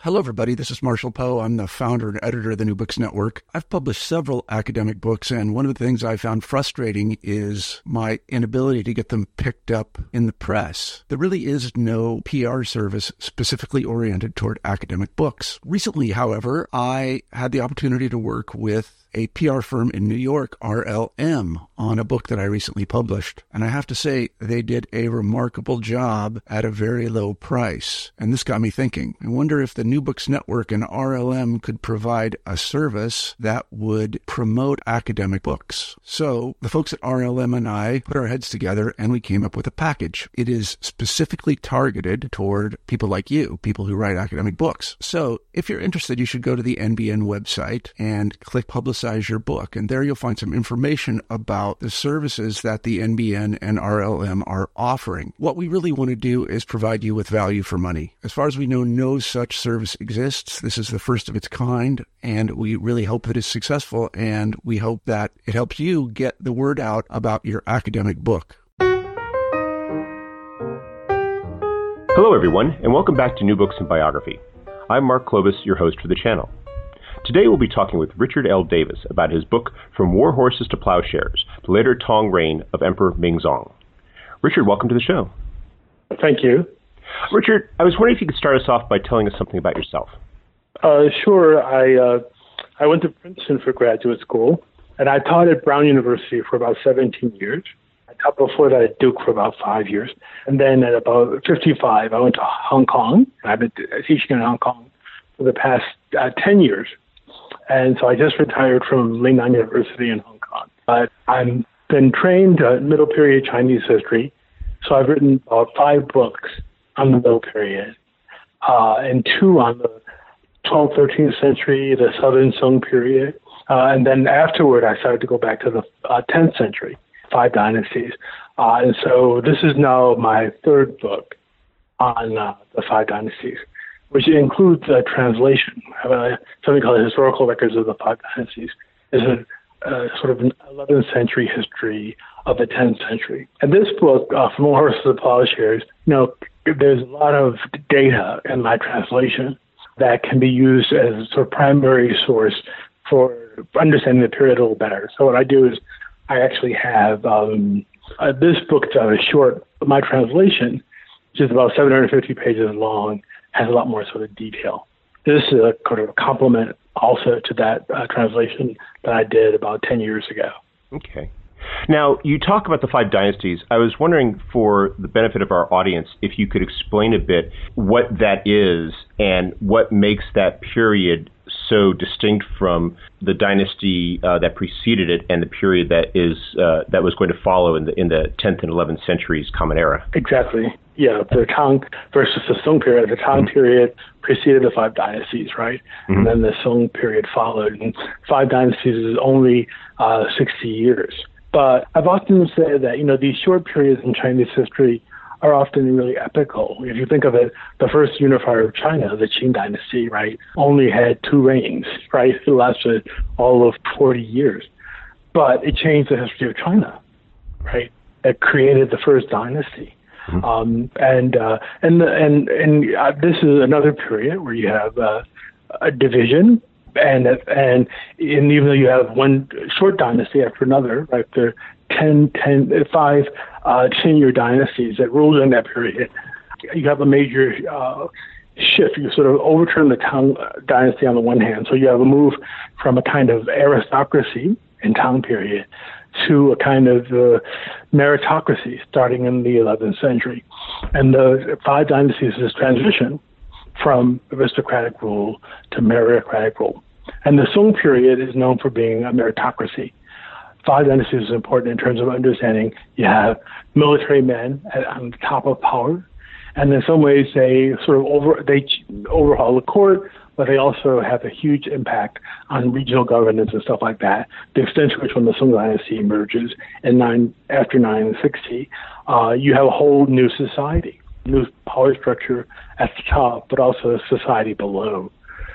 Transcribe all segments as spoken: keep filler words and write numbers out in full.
Hello, everybody. This is Marshall Poe. I'm the founder and editor of the New Books Network. I've published several academic books, and one of the things I found frustrating is my inability to get them picked up in the press. There really is no P R service specifically oriented toward academic books. Recently, however, I had the opportunity to work with a P R firm in New York, R L M, on a book that I recently published. And I have to say, they did a remarkable job at a very low price. And this got me thinking. I wonder if the New Books Network and R L M could provide a service that would promote academic books. So the folks at R L M and I put our heads together and we came up with a package. It is specifically targeted toward people like you, people who write academic books. So if you're interested, you should go to the N B N website and click Publicize your book, and there you'll find some information about the services that the N B N and R L M are offering. What we really want to do is provide you with value for money. As far as we know, no such service exists. This is the first of its kind, and we really hope that it's successful, and we hope that it helps you get the word out about your academic book. Hello, everyone, and welcome back to New Books in Biography. I'm Mark Clovis, your host for the channel. Today we'll be talking with Richard L. Davis about his book, From War Horses to Plowshares, the later Tang Reign of Emperor Mingzong. Richard, welcome to the show. Thank you. Richard, I was wondering if you could start us off by telling us something about yourself. Uh, sure. I uh, I went to Princeton for graduate school, and I taught at Brown University for about seventeen years. I taught before that at Duke for about five years. And then at about fifty-five, I went to Hong Kong. I've been teaching in Hong Kong for the past uh, ten years. And so I just retired from Lingnan University in Hong Kong. Uh, I've been trained uh, middle period Chinese history, so I've written about five books on the middle period, uh, and two on the twelfth, thirteenth century, the Southern Song period. Uh, and then afterward, I started to go back to the uh, tenth century, five dynasties. Uh, and so this is now my third book on uh, the five dynasties, which includes a translation, uh, something called Historical Records of the Five Dynasties. It's a, a sort of an eleventh century history of the tenth century. And this book, uh, From War Horses to Plowshares, you know, there's a lot of data in my translation that can be used as a sort of primary source for understanding the period a little better. So what I do is I actually have um, uh, this book that is short, my translation, which is about seven hundred fifty pages long, has a lot more sort of detail. This is a kind of a complement also to that uh, translation that I did about ten years ago. Okay. Now, you talk about the five dynasties. I was wondering, for the benefit of our audience, if you could explain a bit what that is and what makes that period so distinct from the dynasty uh, that preceded it and the period that is uh, that was going to follow in the in the tenth and eleventh centuries Common Era. Exactly. Yeah, the Tang versus the Song period. The Tang mm-hmm. period preceded the five dynasties, right? Mm-hmm. And then the Song period followed. And five dynasties is only uh, sixty years. But I've often said that, you know, these short periods in Chinese history are often really epical. If you think of it, the first unifier of China, the Qing dynasty, right, only had two reigns, right? It lasted all of forty years. But it changed the history of China, right? It created the first dynasty. Mm-hmm. Um, and, uh, and, and, and uh, this is another period where you have uh, a division. And and and even though you have one short dynasty after another, right, there are ten, ten, five uh, ten-year dynasties that ruled in that period, you have a major uh, shift. You sort of overturn the Tang dynasty on the one hand, so you have a move from a kind of aristocracy in Tang period to a kind of uh, meritocracy starting in the eleventh century. And the five dynasties is transition from aristocratic rule to meritocratic rule. And the Song period is known for being a meritocracy. Five dynasties is important in terms of understanding you have military men at, on the top of power, and in some ways they sort of over they overhaul the court, but they also have a huge impact on regional governance and stuff like that. The extent to which when the Song dynasty emerges in nine after nine sixty, uh, you have a whole new society, new power structure at the top, but also a society below.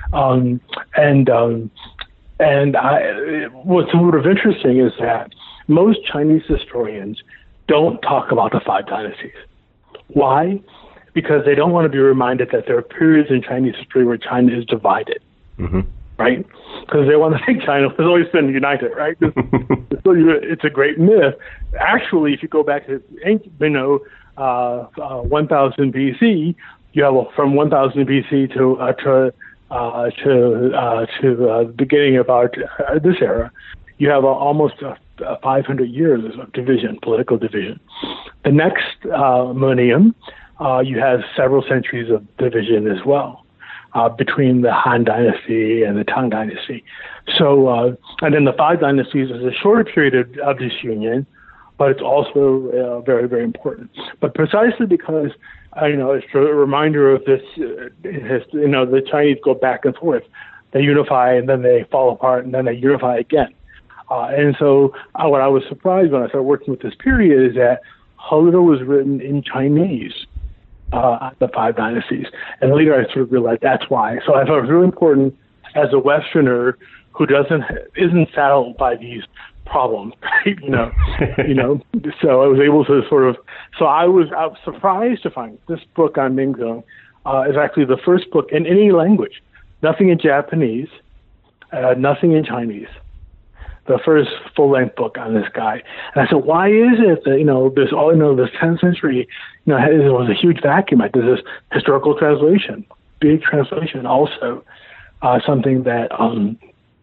Um, and um, and I, what's sort of interesting is that most Chinese historians don't talk about the five dynasties. Why? because they don't want to be reminded that there are periods in Chinese history where China is divided, mm-hmm. right? Because they want to think China has always been united, right? It's, it's a great myth. Actually, if you go back to, you know, uh, uh, one thousand B C, you have from one thousand B C to uh, to uh, to uh, to uh, the beginning of our uh, this era, you have uh, almost uh, five hundred years of division, political division. The next uh, millennium, uh, you have several centuries of division as well uh, between the Han Dynasty and the Tang Dynasty. So, uh, and then the five dynasties is a shorter period of, of disunion, but it's also uh, very, very important. But precisely because, uh, you know, it's a reminder of this, uh, you know, the Chinese go back and forth. They unify and then they fall apart and then they unify again. Uh, and so uh, what I was surprised when I started working with this period is that how little was written in Chinese uh, the five dynasties. And later I sort of realized that's why. So I thought it was really important as a Westerner who doesn't isn't saddled by these problems, right? You know, you know. So I was able to sort of. So I was, I was surprised to find this book on Mingzong uh, is actually the first book in any language. Nothing in Japanese, uh, nothing in Chinese. The first full-length book on this guy. And I said, why is it that, you know, this, all, you know, this tenth century, you know, there was a huge vacuum. Like, there's this historical translation, big translation, also uh, something that um,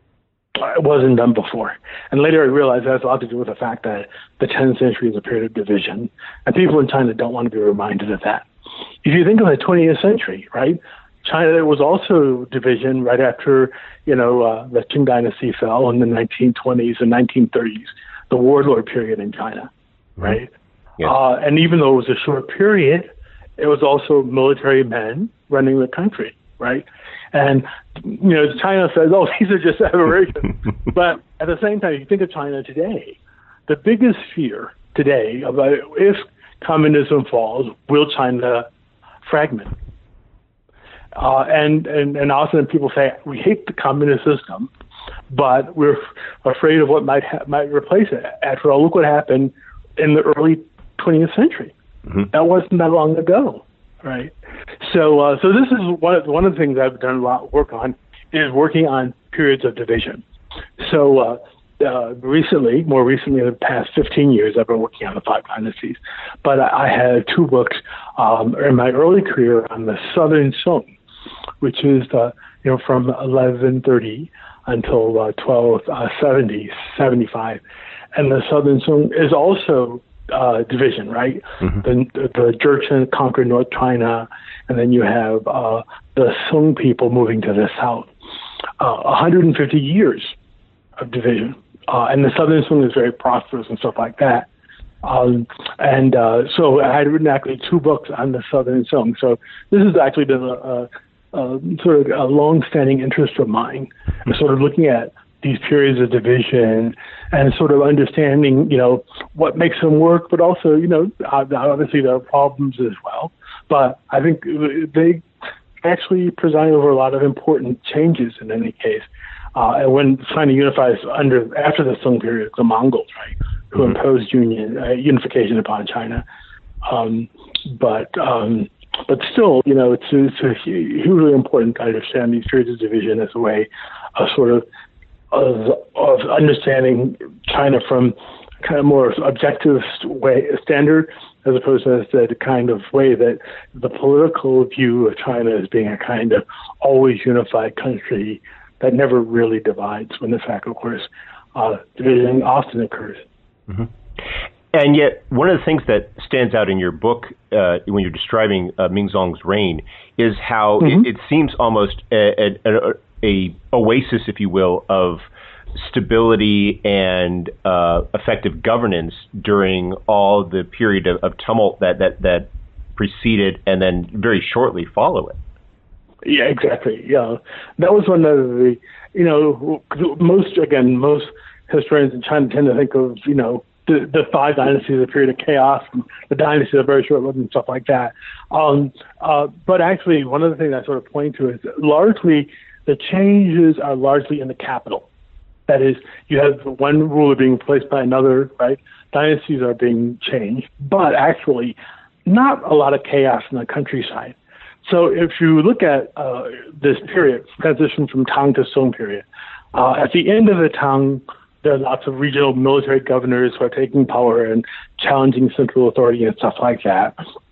wasn't done before. And later I realized that has a lot to do with the fact that the tenth century is a period of division. And people in China don't want to be reminded of that. If you think of the twentieth century, right, China, there was also division right after, you know, uh, the Qing dynasty fell in the nineteen twenties and nineteen thirties, the warlord period in China, right? Mm-hmm. Yeah. Uh, and even though it was a short period, it was also military men running the country, right? And, you know, China says, oh, these are just aberrations. But at the same time, if you think of China today, the biggest fear today about if communism falls, will China fragment? Uh, and, and, and often people say, we hate the communist system, but we're afraid of what might ha- might replace it. After all, look what happened in the early twentieth century. Mm-hmm. That wasn't that long ago, right? So uh, so this is one of, one of the things I've done a lot of work on is working on periods of division. So uh, uh, recently, more recently, in the past fifteen years, I've been working on the five dynasties. But I, I had two books um, in my early career on the Southern Song, which is uh, you know from eleven thirty until uh, twelve seventy, seventy-five, and the Southern Song is also uh, division, right? Mm-hmm. The the Jurchen conquered North China, and then you have uh, the Song people moving to the south. Uh, one hundred fifty years of division, uh, and the Southern Song is very prosperous and stuff like that. Um, and uh, so I had written actually two books on the Southern Song. So this has actually been a, a Uh, sort of a long-standing interest of mine, sort of looking at these periods of division and sort of understanding, you know, what makes them work, but also, you know, obviously there are problems as well. But I think they actually preside over a lot of important changes in any case. Uh, and when China unifies under after the Song period, the Mongols, right, who mm-hmm. imposed union uh, unification upon China. Um, but um, But still, you know, it's, it's a hugely important to understand these periods of division as a way of sort of of, of understanding China from kind of more objective way standard, as opposed to the kind of way that the political view of China as being a kind of always unified country that never really divides, when in fact, of course, uh, division often occurs. Mm-hmm. And yet, one of the things that stands out in your book uh, when you're describing uh, Mingzong's reign is how mm-hmm. it, it seems almost a, a, a oasis, if you will, of stability and uh, effective governance during all the period of, of tumult that, that, that preceded and then very shortly follow it. Yeah, exactly. Yeah, that was one of the, you know, most, again, most historians in China tend to think of, you know, The, the five dynasties, a period of chaos, and the dynasties are very short-lived and stuff like that. Um, uh, but actually, one of the things I sort of point to is that largely the changes are largely in the capital. That is, you have one ruler being replaced by another, right? Dynasties are being changed, but actually, not a lot of chaos in the countryside. So if you look at uh, this period, transition from Tang to Song period, uh, at the end of the Tang, there are lots of regional military governors who are taking power and challenging central authority and stuff like that.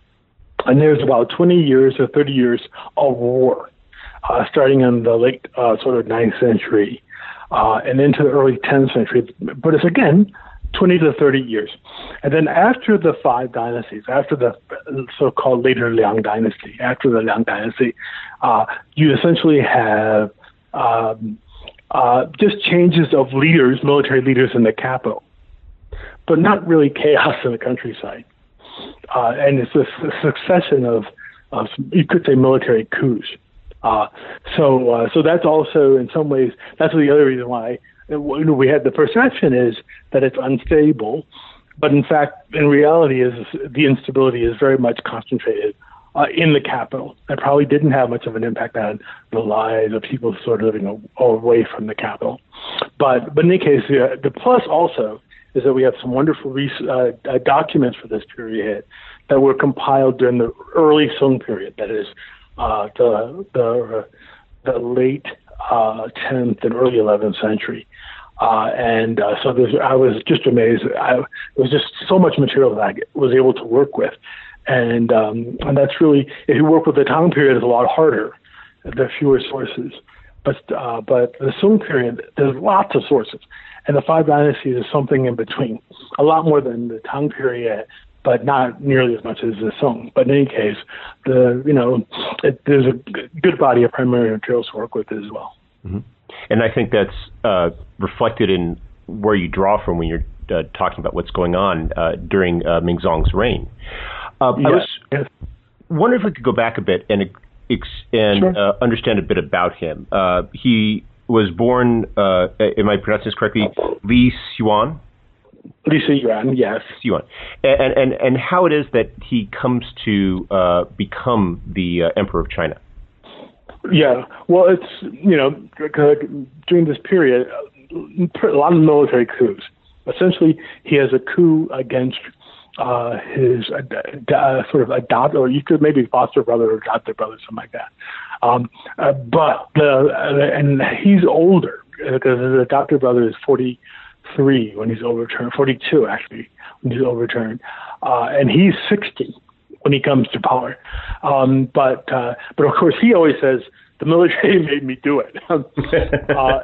And there's about twenty years or thirty years of war, uh, starting in the late uh, sort of ninth century uh, and into the early tenth century. But it's, again, twenty to thirty years. And then after the five dynasties, after the so-called later Liang dynasty, after the Liang dynasty, uh, you essentially have um, uh, just changes of leaders, military leaders in the capital, but not really chaos in the countryside. Uh, and it's a succession of, of, you could say, military coups. Uh, so, uh, so that's also, in some ways, that's the other reason why we had the perception is that it's unstable, but in fact, in reality, is the instability is very much concentrated uh, in the capital. It probably didn't have much of an impact on the lives of people sort of living away from the capital. But, but in any case, uh, the plus also is that we have some wonderful uh, documents for this period that were compiled during the early Song period, that is, uh, the the uh, the late uh, tenth and early eleventh century. Uh, and uh, so there's, I was just amazed. I, it was just so much material that I was able to work with. And um, and that's really, if you work with the Tang period, it's a lot harder. There are fewer sources. But, uh, but the Song period, there's lots of sources. And the five dynasties is something in between. A lot more than the Tang period, but not nearly as much as the Song. But in any case, the you know it, there's a good body of primary materials to work with as well. Mm-hmm. And I think that's uh, reflected in where you draw from when you're uh, talking about what's going on uh, during uh, Mingzong's reign. Uh, yes. I was yes. wondering if we could go back a bit and ex- and sure. uh, understand a bit about him. Uh, he was born, uh, am I pronouncing this correctly, Li Xuan? Li Xuan, yes. Xuan. And, and, and how it is that he comes to uh, become the uh, Emperor of China. Yeah, well, it's, you know, during this period, a lot of military coups. Essentially, he has a coup against uh, his uh, sort of adopted, or you could maybe foster brother or adopted brother, something like that. Um, uh, but the uh, and he's older because his adopted brother is forty-three when he's overturned, forty-two actually when he's overturned, uh, and he's sixty when he comes to power. Um, but uh, but of course he always says the military made me do it. uh,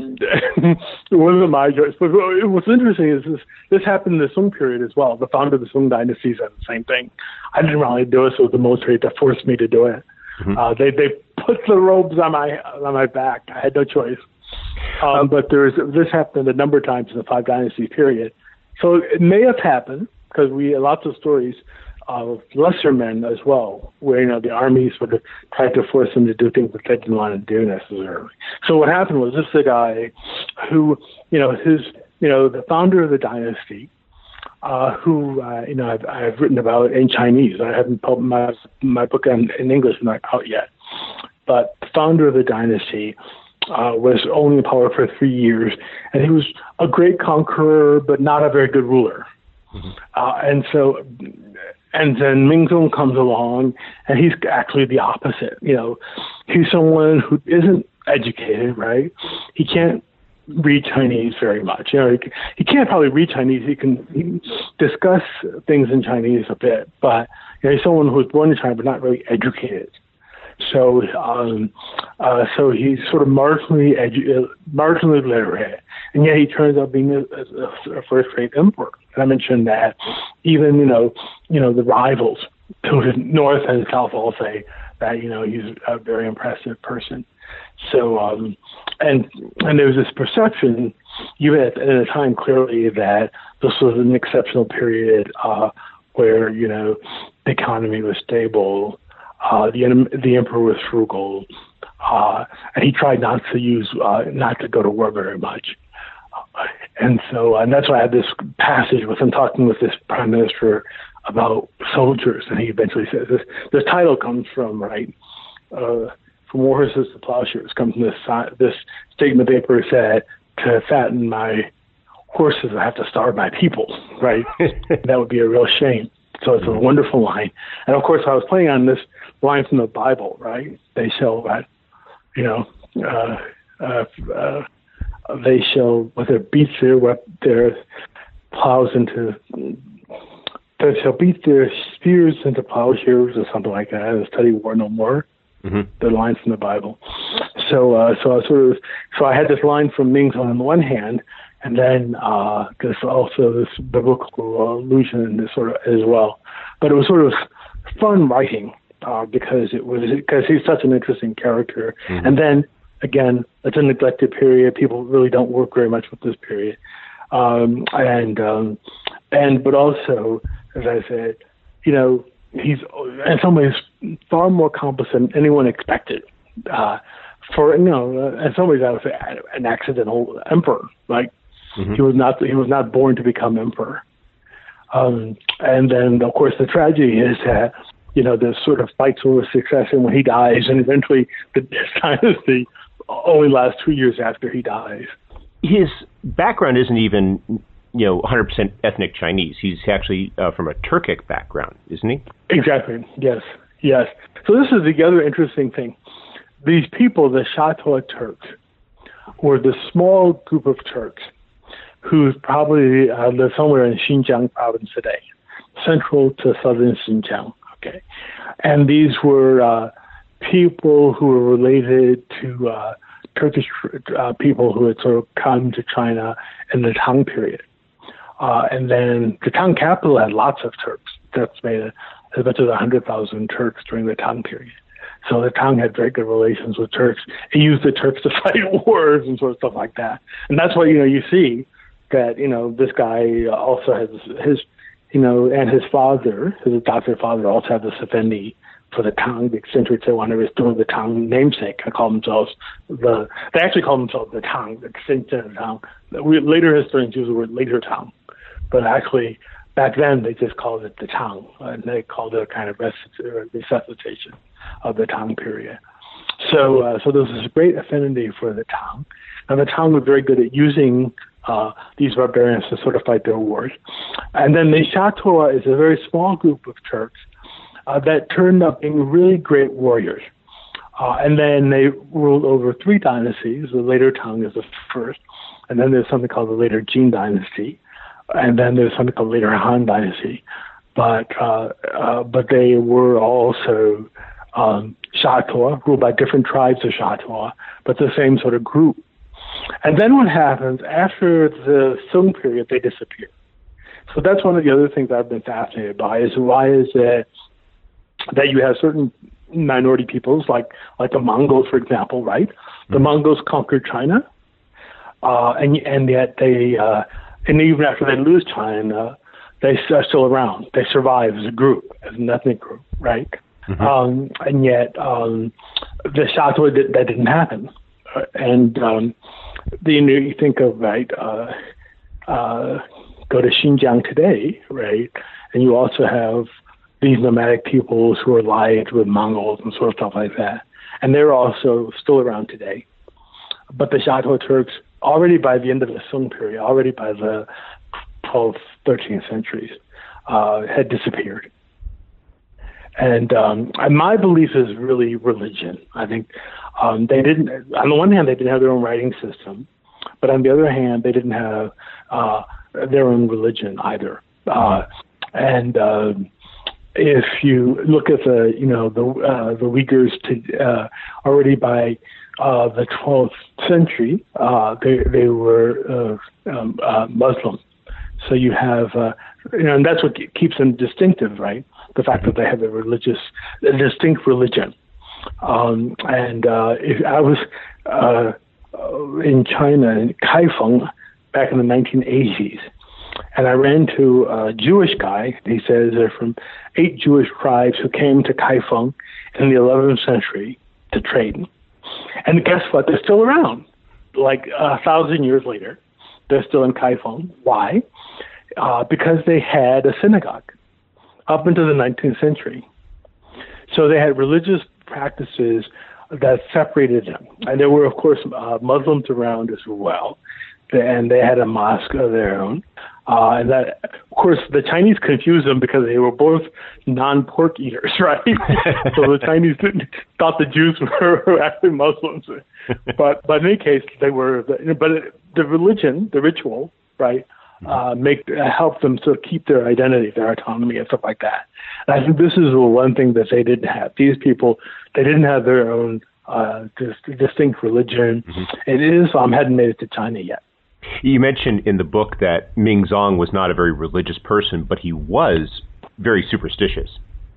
it wasn't my choice. But what's interesting is this, this happened in the Song period as well. The founder of the Song dynasty said the same thing. I didn't really do it, so it was the military that forced me to do it. Mm-hmm. Uh, they they put the robes on my on my back. I had no choice. Um, um, but there's this happened a number of times in the Five Dynasty period. So it may have happened because we have lots of stories of lesser men as well, where, you know, the armies would have tried to force them to do things that they didn't want to do necessarily. So what happened was this is a guy who, you know, his, you know, the founder of the dynasty, uh, who, uh, you know, I've, I've written about in Chinese. I haven't published my, my book in, in English not out yet. But the founder of the dynasty uh, was only in power for three years, and he was a great conqueror, but not a very good ruler. Mm-hmm. Uh, and so, and then Mingzong comes along, and he's actually the opposite. You know, he's someone who isn't educated, right? He can't read Chinese very much. You know, he, he can't probably read Chinese. He can, he can discuss things in Chinese a bit, but you know, he's someone who was born in China but not really educated. So, um, uh, so he's sort of marginally edu- marginally literate, and yet he turns out being a, a, a first-rate emperor. And I mentioned that even you know, you know, the rivals to the north and south all say that you know he's a very impressive person. So, um, and and there was this perception, even at, at a time clearly that this was an exceptional period uh, where you know the economy was stable. Uh, the the emperor was frugal, uh, and he tried not to use uh, not to go to war very much, uh, and so and that's why I had this passage with him talking with this prime minister about soldiers, and he eventually says this. This title comes from right uh, from war horses to plowshares. Comes from this this statement the emperor said, to fatten my horses I have to starve my people. Right, that would be a real shame. So it's a wonderful line. And of course, I was playing on this line from the Bible, right? They shall, uh, you know, uh, uh, uh, they shall, with their beats their, their plows into, they shall beat their spears into plowshares or something like that, and study war no more. Mm-hmm. The line from the Bible. So, uh, so I sort of, so I had this line from Ming on the one hand, and then uh, there's also this biblical allusion this sort of as well. But it was sort of fun writing uh, because it was because he's such an interesting character. Mm-hmm. And then again, it's a neglected period. People really don't work very much with this period. Um, and um, and but also, as I said, you know, he's in some ways far more complex than anyone expected. Uh, for you know, in some ways, I would say an accidental emperor. Like mm-hmm. he was not he was not born to become emperor. Um, and then, of course, the tragedy is that you know there's sort of fights over succession when he dies, and eventually the dynasty only lasts two years after he dies. His background isn't even, you know, one hundred percent ethnic Chinese. He's actually uh, from a Turkic background, isn't he? Exactly. Yes. Yes. So this is the other interesting thing. These people, the Shatua Turks, were the small group of Turks who probably uh, live somewhere in Xinjiang province today, central to southern Xinjiang. Okay. And these were uh, people who were related to uh, Turkish uh, people who had sort of come to China in the Tang period. Uh, and then the Tang capital had lots of Turks. That's made a, as much as one hundred thousand Turks during the Tang period. So the Tang had very good relations with Turks. It used the Turks to fight wars and sort of stuff like that. And that's why, you know, you see that, you know, this guy also has his, you know, and his father, his adopted father also had this affinity for the Tang, the eccentrics they wanted to restore the Tang namesake. I call themselves the, they actually call themselves the Tang, the extension of the Tang. We, later historians use the word later Tang, but actually back then they just called it the Tang, and they called it a kind of resuscitation of the Tang period. So, uh, so there was this great affinity for the Tang, and the Tang were very good at using uh, these barbarians to sort of fight their wars. And then the Shatua is a very small group of Turks Uh, that turned up being really great warriors. Uh, and then they ruled over three dynasties. The later Tang is the first. And then there's something called the later Jin dynasty. And then there's something called the later Han dynasty. But uh, uh, but they were also um, Shatua, ruled by different tribes of Shatua, but the same sort of group. And then what happens, after the Song period, they disappear. So that's one of the other things I've been fascinated by, is why is it that you have certain minority peoples, like like the Mongols, for example, right? Mm-hmm. The Mongols conquered China, uh, and and yet they, uh, and even after they lose China, they are still around. They survive as a group, as an ethnic group, right? Mm-hmm. Um, and yet um, the Shatua, that, that didn't happen. Uh, and um, the, you, know, you think of, right, uh, uh, go to Xinjiang today, right? And you also have these nomadic peoples who are allied with Mongols and sort of stuff like that. And they're also still around today. But the Shatua Turks, already by the end of the Song period, already by the twelfth, thirteenth centuries, uh, had disappeared. And, um, and my belief is really religion. I think um, they didn't, on the one hand, they didn't have their own writing system, but on the other hand, they didn't have uh, their own religion either. Uh, and uh, if you look at the, you know, the uh, the Uyghurs to, uh, already by uh, the twelfth century, uh, they they were uh, um, uh, Muslim. So you have, uh, you know, and that's what keeps them distinctive, right? The fact that they have a religious, a distinct religion. Um, and uh, if I was uh, in China, in Kaifeng, back in the nineteen eighties, and I ran into a Jewish guy. He says they're from eight Jewish tribes who came to Kaifeng in the eleventh century to trade. And guess what? They're still around. Like a thousand years later, they're still in Kaifeng. Why? Uh, because they had a synagogue up into the nineteenth century. So they had religious practices that separated them. And there were, of course, uh, Muslims around as well. and they had a mosque of their own. Uh, and that, of course, the Chinese confused them because they were both non-pork eaters, right? So the Chinese thought the Jews were actually Muslims. But but in any case, they were. But the religion, the ritual, right, uh, make uh, help them to keep their identity, their autonomy, and stuff like that. And I think this is the one thing that they didn't have. These people, they didn't have their own uh, dis- distinct religion. Mm-hmm. And Islam hadn't made it to China yet. You mentioned in the book that Mingzong was not a very religious person, but he was very superstitious.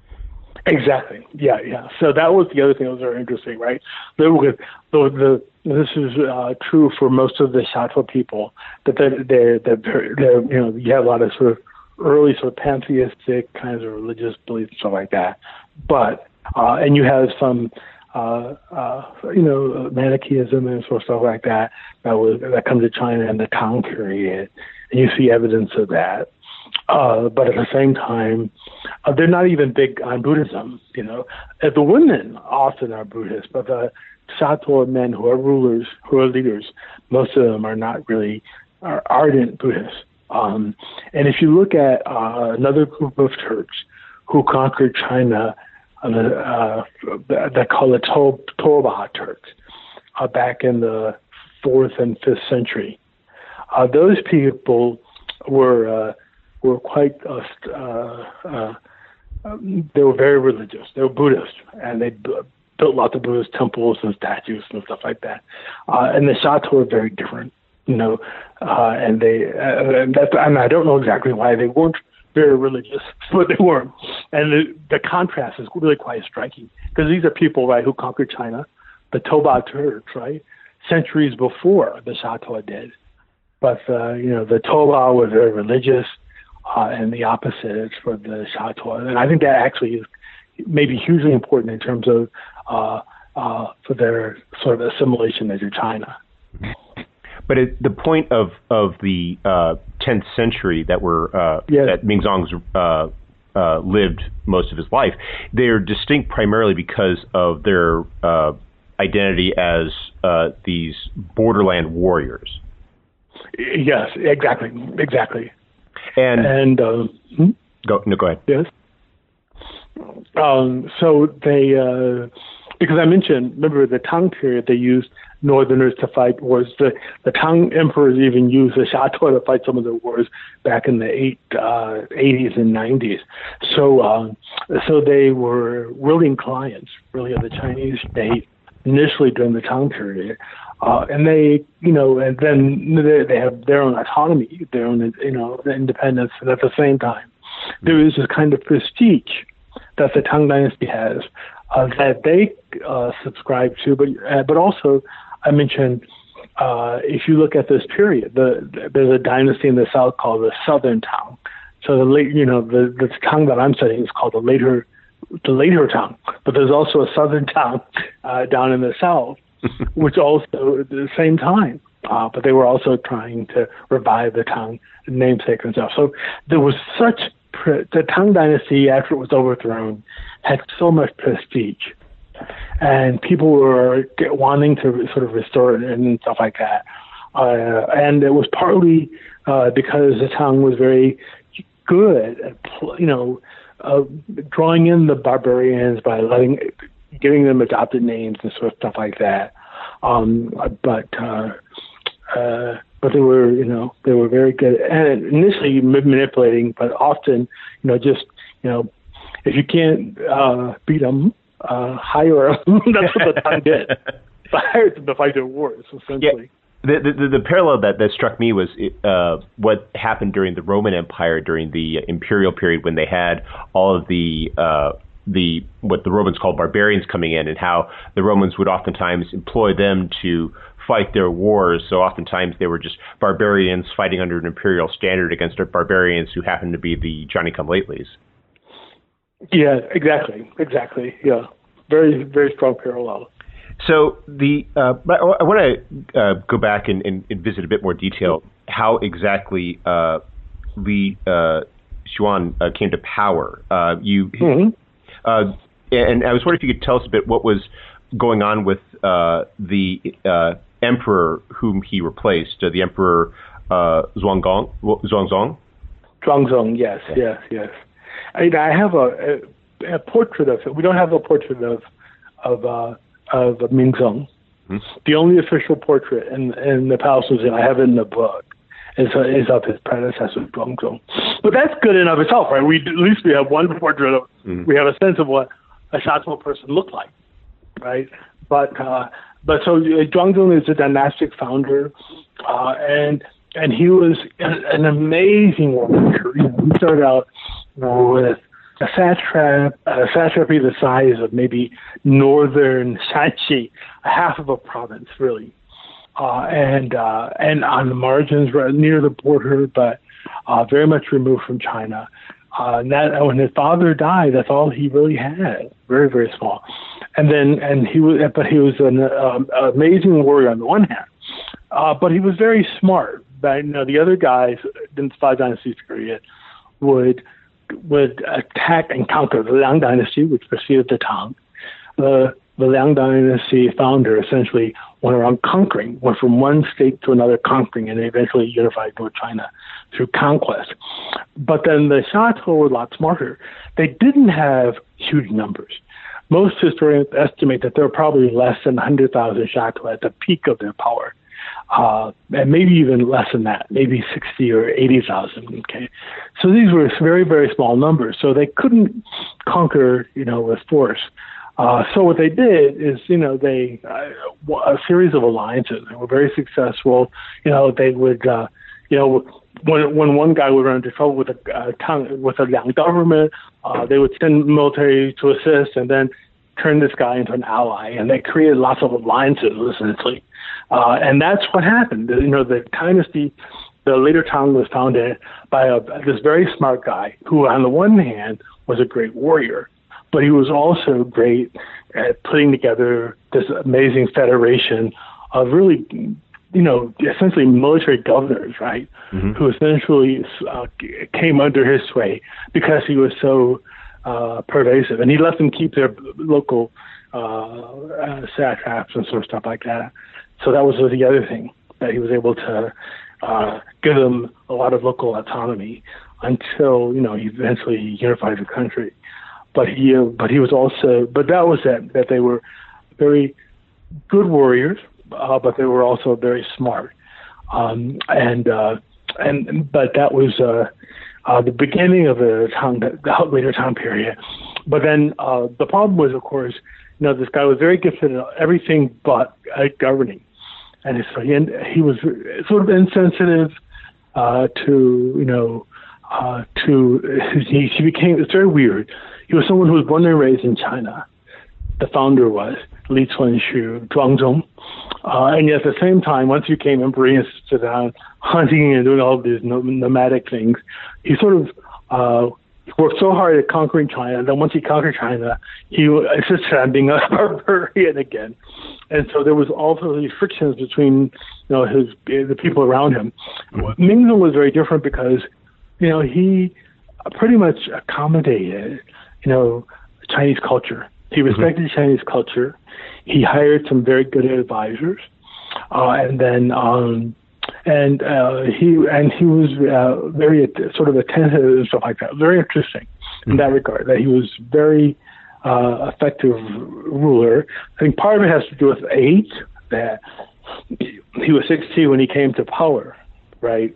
Exactly. Yeah, yeah. So that was the other thing that was very interesting, right? There were, the, the, this is uh, true for most of the Shato people, that they're, they're, they're, they're, you know, you have a lot of sort of early sort of pantheistic kinds of religious beliefs and stuff like that. But, uh, and you have some, Uh, uh, you know, Manichaeism and sort of stuff like that that was that comes to China in the Tang period, and you see evidence of that. Uh, but at the same time, uh, they're not even big on Buddhism. You know, uh, the women often are Buddhist, but the Shato men who are rulers, who are leaders, most of them are not really are ardent Buddhists. Um, and if you look at uh, another group of Turks who conquered China, Uh, uh, they call it to- Toba Turks, uh, back in the fourth and fifth century. Uh, those people were uh, were quite uh, uh, uh, they were very religious. They were Buddhist, and they b- built lots of Buddhist temples and statues and stuff like that. Uh, and the Shato were very different, you know, uh, and they uh, and, that's, and I don't know exactly why they weren't very religious, but they weren't. And the, the contrast is really quite striking, because these are people, right, who conquered China, the Toba Turks, right, centuries before the Shato did. But, uh, you know, the Toba was very religious, uh, and the opposite is for the Shato. And I think that actually is maybe hugely important in terms of uh, uh, for their sort of assimilation into China. But at the point of of the uh, tenth century that were uh, yes. that Mingzong's uh, uh, lived most of his life, they're distinct primarily because of their uh, identity as uh, these borderland warriors. Yes, exactly, exactly. And and um, hmm? go no, go ahead. Yes. Um, so they, uh, because I mentioned, remember the Tang period, they used Northerners to fight wars. The the Tang emperors even used the Shato to fight some of the wars back in the eight, uh, eighties and nineties. So um, so they were willing clients, really, of the Chinese state initially during the Tang period. Uh, and they, you know, and then they, they have their own autonomy, their own, you know, independence. And at the same time, there is this kind of prestige that the Tang Dynasty has uh, that they uh, subscribe to, but uh, but also, I mentioned, uh, if you look at this period, the, the, there's a dynasty in the south called the Southern Tang. So the late, you know, the, the Tang that I'm studying is called the later, the later Tang. But there's also a Southern Tang uh, down in the south, which also at the same time. Uh, but they were also trying to revive the Tang namesake and stuff. So there was such pre- the Tang dynasty, after it was overthrown, had so much prestige. And people were get, wanting to sort of restore it and stuff like that. Uh, and it was partly uh, because the Tang was very good at, you know, uh, drawing in the barbarians by letting, giving them adopted names and sort of stuff like that. Um, but uh, uh, but they were, you know, they were very good, and initially manipulating, but often, you know, just, you know, if you can't uh, beat them, Uh, hire them. That's what the Tang did. They hired them to fight their wars, essentially. Yeah. The, the, the parallel that, that struck me was uh, what happened during the Roman Empire during the imperial period, when they had all of the uh, the what the Romans called barbarians coming in, and how the Romans would oftentimes employ them to fight their wars. So oftentimes they were just barbarians fighting under an imperial standard against barbarians who happened to be the Johnny-come-latelys. Yeah, exactly, exactly. Yeah, very, very strong parallel. So the uh, I want to uh, go back and, and, and visit a bit more detail how exactly uh, Li uh, Xuan uh, came to power. Uh, you mm-hmm. uh, and I was wondering if you could tell us a bit what was going on with uh, the uh, emperor whom he replaced, uh, the Emperor uh, Zhuanggong, Zhuangzong. Zhuangzong, yes, yes, yes. I, I have a, a, a portrait of it. We don't have a portrait of of uh, of Mingzong. Hmm. The only official portrait in in the Palace Museum, I have it in the book, is uh, is of his predecessor Zhuangzong. But that's good in of itself, right? We at least we have one portrait of. Hmm. We have a sense of what a Chateau person looked like, right? But uh, but so uh, Zhuangzong is a dynastic founder, uh, and and he was an, an amazing warrior. You know, he started out you know, with a satrap, a satrapy the size of maybe northern Shanxi, a half of a province, really, uh, and uh, and on the margins, right near the border, but uh, very much removed from China. Uh, and that when his father died, that's all he really had. Very, very small. And then, and he was, but he was an um, amazing warrior on the one hand, uh, but he was very smart. But, you know, the other guys in the Five Dynasties period would would attack and conquer the Liang Dynasty, which preceded the Tang. The the Liang Dynasty founder essentially went around conquering, went from one state to another conquering, and eventually unified North China through conquest. But then the Chateau were a lot smarter. They didn't have huge numbers. Most historians estimate that there were probably less than one hundred thousand Chateaux at the peak of their power, uh, and maybe even less than that, maybe sixty or eighty thousand. Okay, so these were very, very small numbers. So they couldn't conquer, you know, with force. Uh, so what they did is, you know, they uh, a series of alliances. They were very successful. You know, they would, uh, you know, when when one guy would run into trouble with a uh, with a Liang government, uh, they would send military to assist, and then turn this guy into an ally. And they created lots of alliances, essentially. Uh, and that's what happened. You know, the dynasty, the later Tang was founded by a, this very smart guy who, on the one hand, was a great warrior. But he was also great at putting together this amazing federation of really, you know, essentially military governors, right? Mm-hmm. Who essentially uh, came under his sway because he was so uh, pervasive. And he let them keep their local uh, uh, satraps and sort of stuff like that. So that was the other thing, that he was able to uh, give them a lot of local autonomy until, you know, he eventually unified the country. But he, uh, but he was also, but that was it, that they were very good warriors, uh, but they were also very smart. Um, and, uh, and, but that was, uh, uh, the beginning of the Tang, the later Tang period. But then, uh, the problem was, of course, you know, this guy was very gifted in everything but uh, governing. And so he, he was sort of insensitive, uh, to, you know, uh, to, he, he became, it's very weird. He was someone who was born and raised in China. The founder was Li Cunshu, Zhuangzong. Uh, and yet at the same time, once he became emperor, he insisted on hunting and doing all these nomadic things. He sort of uh, worked so hard at conquering China. And then once he conquered China, he insisted on being a barbarian again. And so there was also these frictions between, you know, his the people around him. Mm-hmm. Mingzong was very different because, you know, he pretty much accommodated, you know, Chinese culture. He respected mm-hmm. Chinese culture. He hired some very good advisors, uh, and then um, and uh, he and he was uh, very sort of attentive and stuff like that. Very interesting mm-hmm. in that regard. That he was very uh, effective ruler. I think part of it has to do with age. That he was sixty when he came to power, right?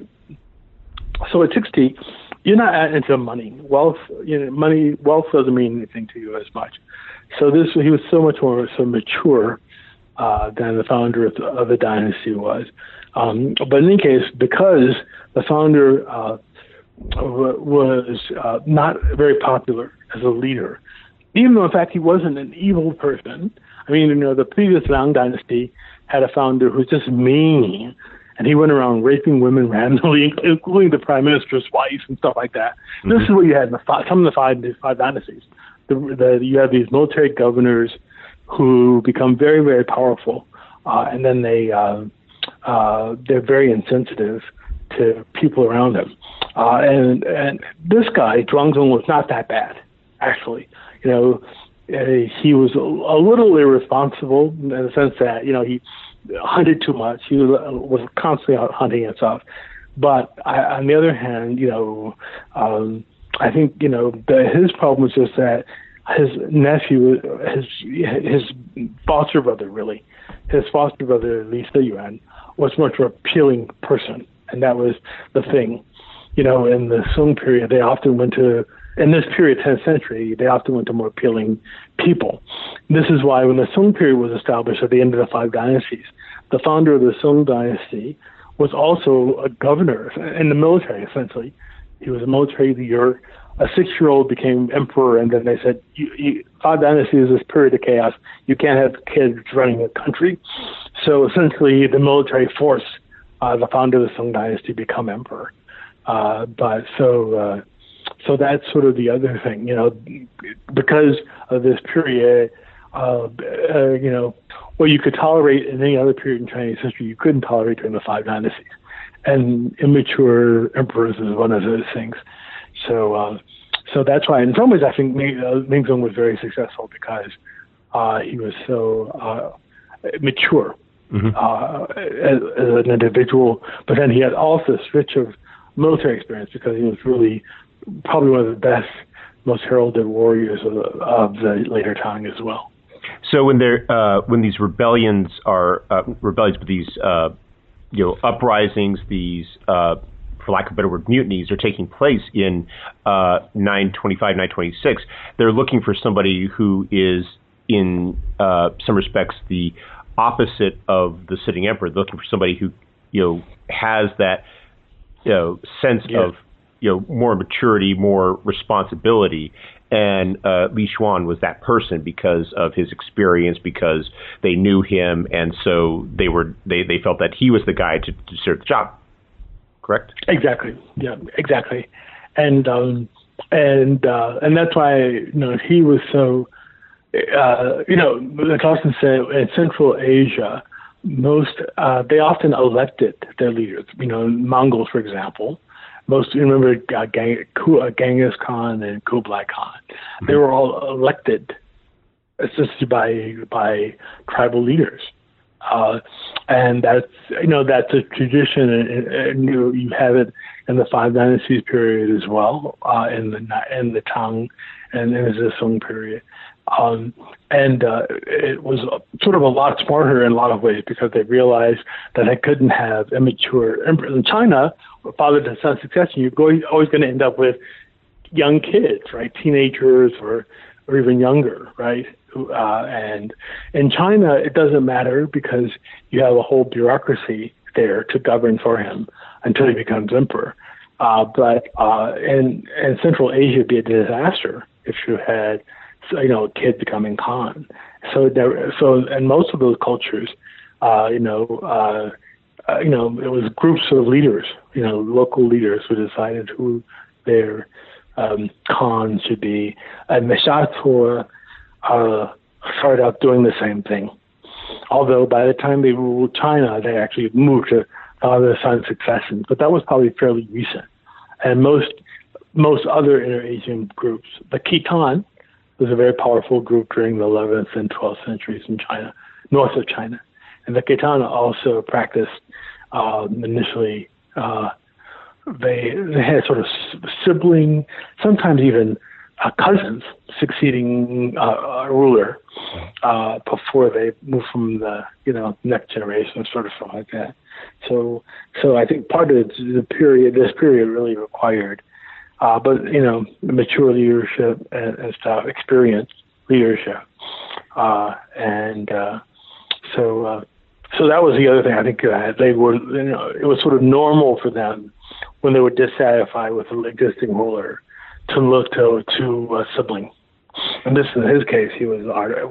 So at sixty, you're not into money. Wealth, you know, money, wealth doesn't mean anything to you as much. So this, he was so much more so mature uh, than the founder of the, of the dynasty was. Um, but in any case, because the founder uh, was uh, not very popular as a leader, even though in fact he wasn't an evil person. I mean, you know, the previous Liang dynasty had a founder who was just mean. And he went around raping women randomly, including the prime minister's wife and stuff like that. Mm-hmm. This is what you had in the five, some of the five, the five dynasties. The, the, you have these military governors who become very, very powerful, uh, and then they uh, uh, they're very insensitive to people around them. Uh, and and this guy Zhuangzong was not that bad, actually. You know, uh, he was a, a little irresponsible in the sense that you know he. hunted too much. He was, was constantly out hunting and stuff. But I, on the other hand, you know, um, I think, you know, the, his problem was just that his nephew, his his foster brother, really, his foster brother, Li Siyuan, was a much more appealing person. And that was the thing. You know, in the Song period, they often went to, in this period, tenth century, they often went to more appealing people. This is why when the Song period was established at the end of the five dynasties, the founder of the Song dynasty was also a governor in the military, essentially. He was a military leader. A six-year-old became emperor, and then they said, you, you, five dynasties is this period of chaos. You can't have kids running a country. So essentially, the military forced uh, the founder of the Song dynasty to become emperor. Uh, but so uh, so that's sort of the other thing, you know, because of this period, uh, uh, you know, what you could tolerate in any other period in Chinese history, you couldn't tolerate during the five dynasties. And immature emperors is one of those things. So uh, so that's why, in some ways, I think Ming, uh, Mingzong was very successful because uh, he was so uh, mature mm-hmm. uh, as, as an individual, but then he had also this rich of military experience because he was really probably one of the best, most heralded warriors of the, of the later Tang as well. So when there, uh, when these rebellions are uh, rebellions, but these uh, you know uprisings, these uh, for lack of a better word, mutinies are taking place in uh, nine twenty-five, nine twenty-six. They're looking for somebody who is, in uh, some respects, the opposite of the sitting emperor. They're looking for somebody who you know has that you know sense yeah. of you know more maturity, more responsibility. And uh, Li Xuan was that person because of his experience, because they knew him, and so they were they, they felt that he was the guy to, to serve the job. Correct? Exactly. Yeah, exactly. And um, and uh, and that's why you know he was so. Uh, you know, like Austin said, in Central Asia, most uh, they often elected their leaders. You know, Mongols, for example. Most, you remember uh, Gang, uh, Genghis Khan and Kublai Khan. Mm-hmm. They were all elected, assisted by by tribal leaders, uh, and that's you know that's a tradition, and, and you you have it in the Five Dynasties period as well, uh, in the in the Tang and in the Song period, um, and uh, it was sort of a lot smarter in a lot of ways because they realized that they couldn't have immature emperors in China. Father to son succession, you're going, always going to end up with young kids, right? Teenagers or or even younger, right? Uh, and in China, it doesn't matter because you have a whole bureaucracy there to govern for him until he becomes emperor. Uh, but uh, in, in Central Asia, it'd be a disaster if you had, you know, a kid becoming Khan. So there, so in most of those cultures, uh, you know. Uh, Uh, you know, it was groups of leaders, you know, local leaders who decided who their um, Khan should be. And the Shatur uh, started out doing the same thing. Although by the time they ruled China, they actually moved to father-son succession. But that was probably fairly recent. And most most other inter-Asian groups, the Khitan was a very powerful group during the eleventh and twelfth centuries in China, north of China. And the Khitan also practiced uh, initially, uh, they, they had sort of sibling, sometimes even uh, cousins succeeding uh, a ruler uh, before they moved from the, you know, next generation, sort of something like that. So, so I think part of the period, this period really required, uh, but, you know, mature leadership and, and stuff, experienced leadership. Uh, and uh, so, uh, So that was the other thing. I think uh, they were, you know, it was sort of normal for them when they were dissatisfied with the existing ruler to look to to a sibling. And this, in his case, he was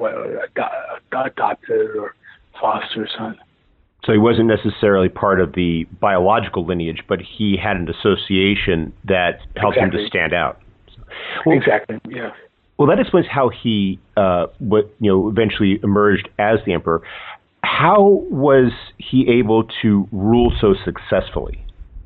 adopted or foster son. So he wasn't necessarily part of the biological lineage, but he had an association that helped exactly. him to stand out. Well, exactly. Yeah. Well, that explains how he, uh, what you know, eventually emerged as the emperor. How was he able to rule so successfully?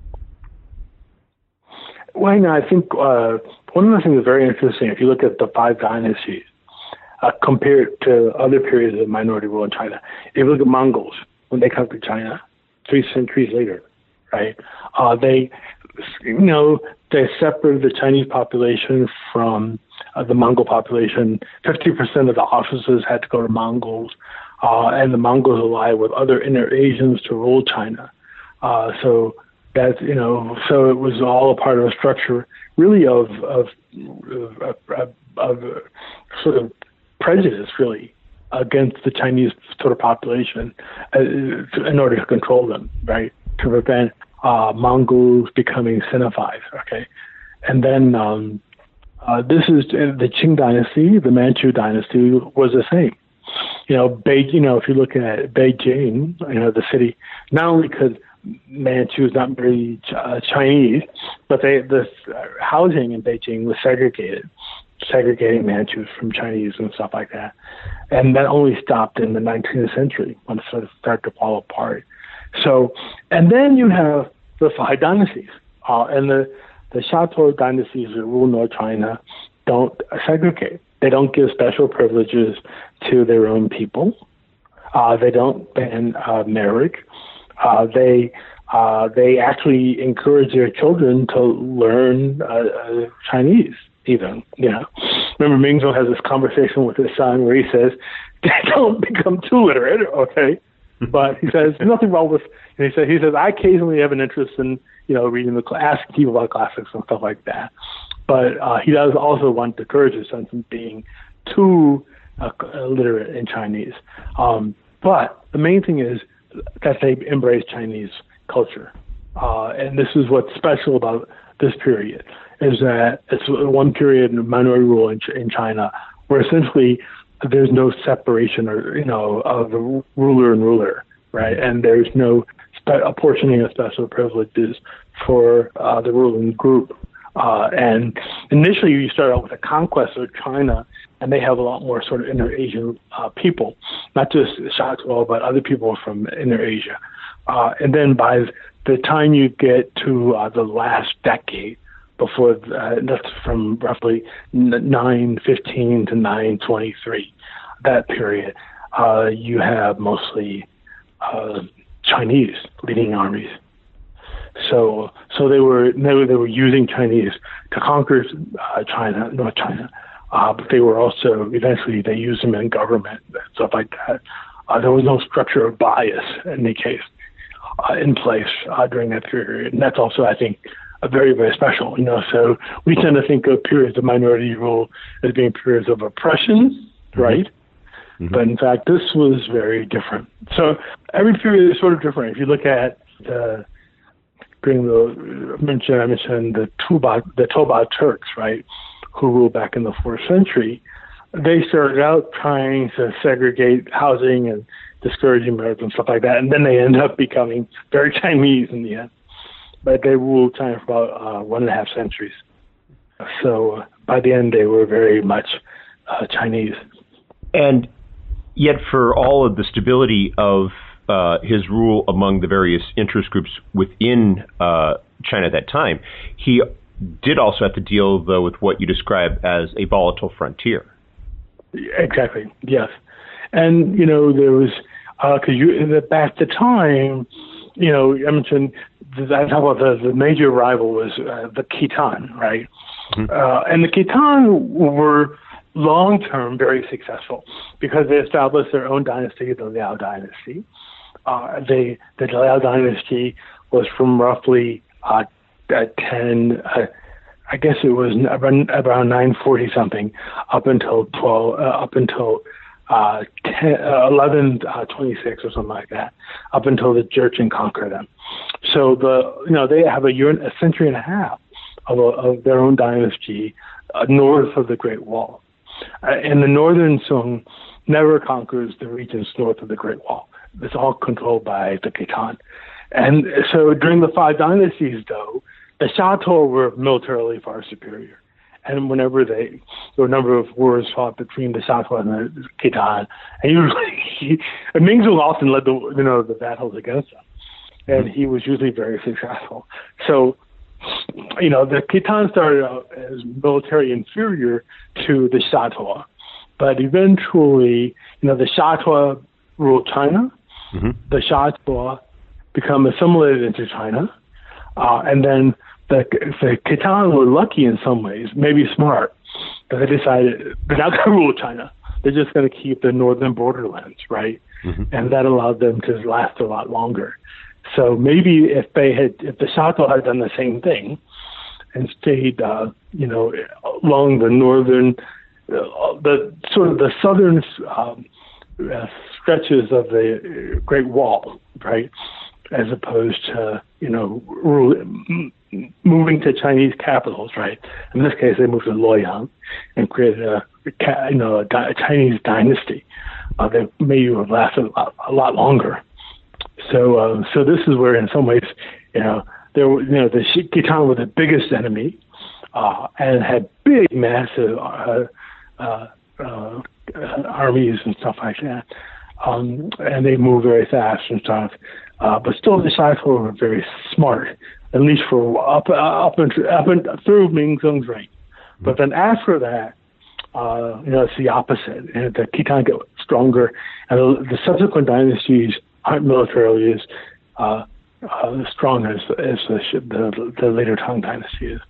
Well, you know, I think uh, one of the things that's very interesting, if you look at the five dynasties, uh, compared to other periods of minority rule in China, if you look at Mongols, when they conquered China, three centuries later, right? Uh, they, you know, they separated the Chinese population from uh, the Mongol population. fifty percent of the officers had to go to Mongols, uh, and the Mongols allied with other inner Asians to rule China. Uh, so that, you know, so it was all a part of a structure really of, of, of, of, of sort of prejudice, really, against the Chinese sort of population uh, in order to control them, right, to prevent uh, Mongols becoming Sinified, okay? And then um, uh, this is uh, the Qing dynasty, the Manchu dynasty was the same. You know, Beijing, you know, if you look at Beijing, you know, the city, not only could Manchus not very uh, Chinese, but they, the uh, housing in Beijing was segregated, segregating Manchus from Chinese and stuff like that. And that only stopped in the nineteenth century when it sort of started to fall apart. So, and then you have the five dynasties, uh, and the, the Shatou dynasties that rule North China don't segregate. They don't give special privileges to their own people. Uh, they don't ban uh, marriage. Uh, they uh, they actually encourage their children to learn uh, uh, Chinese, even, you know. Remember, Mingzhou has this conversation with his son where he says, don't become too literate, okay? But he says, there's nothing wrong with, and he says, he says, I occasionally have an interest in, you know, reading the, asking people about classics and stuff like that. But uh, he does also want to encourage his son from being too uh, literate in Chinese. Um, but the main thing is that they embrace Chinese culture. Uh, and this is what's special about this period, is that it's one period of minority rule in, in China where essentially there's no separation or, you know, of the ruler and ruler, right? And there's no spe- apportioning of special privileges for uh, the ruling group. Uh, and initially you start out with a conquest of China, and they have a lot more sort of inner Asian uh, people, not just Shatou, but other people from inner Asia. Uh, and then by the time you get to uh, the last decade, before uh, that's from roughly nine fifteen to nine twenty-three, that period, uh, you have mostly uh, Chinese leading armies. So, so they were they were, they were using Chinese to conquer uh, China, North China, uh, but they were also eventually they used them in government and stuff like that. Uh, there was no structure of bias in any case uh, in place uh, during that period, and that's also, I think, a very, very special. You know, so we tend to think of periods of minority rule as being periods of oppression, mm-hmm. right? Mm-hmm. But in fact, this was very different. So every period is sort of different. If you look at the during the mention I mentioned the Tuba, the Toba Turks, right, who ruled back in the fourth century, they started out trying to segregate housing and discouraging marriage and stuff like that, and then they ended up becoming very Chinese in the end. But they ruled China for about uh, one and a half centuries. So uh, by the end, they were very much uh, Chinese. And yet, for all of the stability of uh, his rule among the various interest groups within uh, China at that time, he did also have to deal, though, with what you describe as a volatile frontier. Exactly, yes. And, you know, there was, because uh, you at the time, you know, I mentioned, I talk about the, the major rival was uh, the Khitan, right? Mm-hmm. Uh, and the Khitan were long-term very successful because they established their own dynasty, the Liao dynasty. Uh, they, the Liao dynasty was from roughly uh, ten, uh, I guess it was around, around nine forty something, up until twelve, uh, up until uh, ten, uh, eleven twenty-six or something like that, up until the Jurchen conquered them. So the you know they have a year, a century and a half of, a, of their own dynasty uh, north of the Great Wall, uh, and the northern Song never conquers the regions north of the Great Wall. It's all controlled by the Khitan. And so during the five dynasties, though, the Shatou were militarily far superior. And whenever they, there were a number of wars fought between the Shatou and the Khitan, and usually, and Mingzhou often led the, you know, the battles against them. And he was usually very successful. So, you know, the Khitan started out as military inferior to the Shatou. But eventually, you know, the Shatou ruled China, mm-hmm. the Shatua become assimilated into China, uh, and then the, the Khitan were lucky in some ways, maybe smart, but they decided they're not going to rule China. They're just going to keep the northern borderlands, right? Mm-hmm. And that allowed them to last a lot longer. So maybe if they had, if the Shatua had done the same thing and stayed, uh, you know, along the northern, uh, the sort of the southern um, uh, stretches of the Great Wall, right, as opposed to, you know, ruling, moving to Chinese capitals, right? In this case, they moved to Luoyang and created a, you know, a Chinese dynasty uh, that maybe would last a lot, a lot longer. So, uh, so this is where, in some ways, you know, there were, you know, the Khitan were the biggest enemy uh, and had big, massive uh, uh, uh, armies and stuff like that, um, and they moved very fast and stuff. Uh, but still, the Shatua were very smart, at least for up up and up and through Ming Zheng's reign. But then after that, uh, you know, it's the opposite. And the Khitan get stronger, and the, the subsequent dynasties aren't militarily as uh, uh, strong as as the, the the later Tang dynasty is.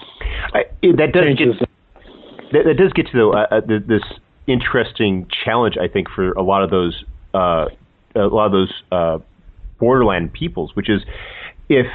I, that does Changes get that, that does get to the, uh, the, this interesting challenge, I think, for a lot of those uh, a lot of those. Uh, borderland peoples, which is if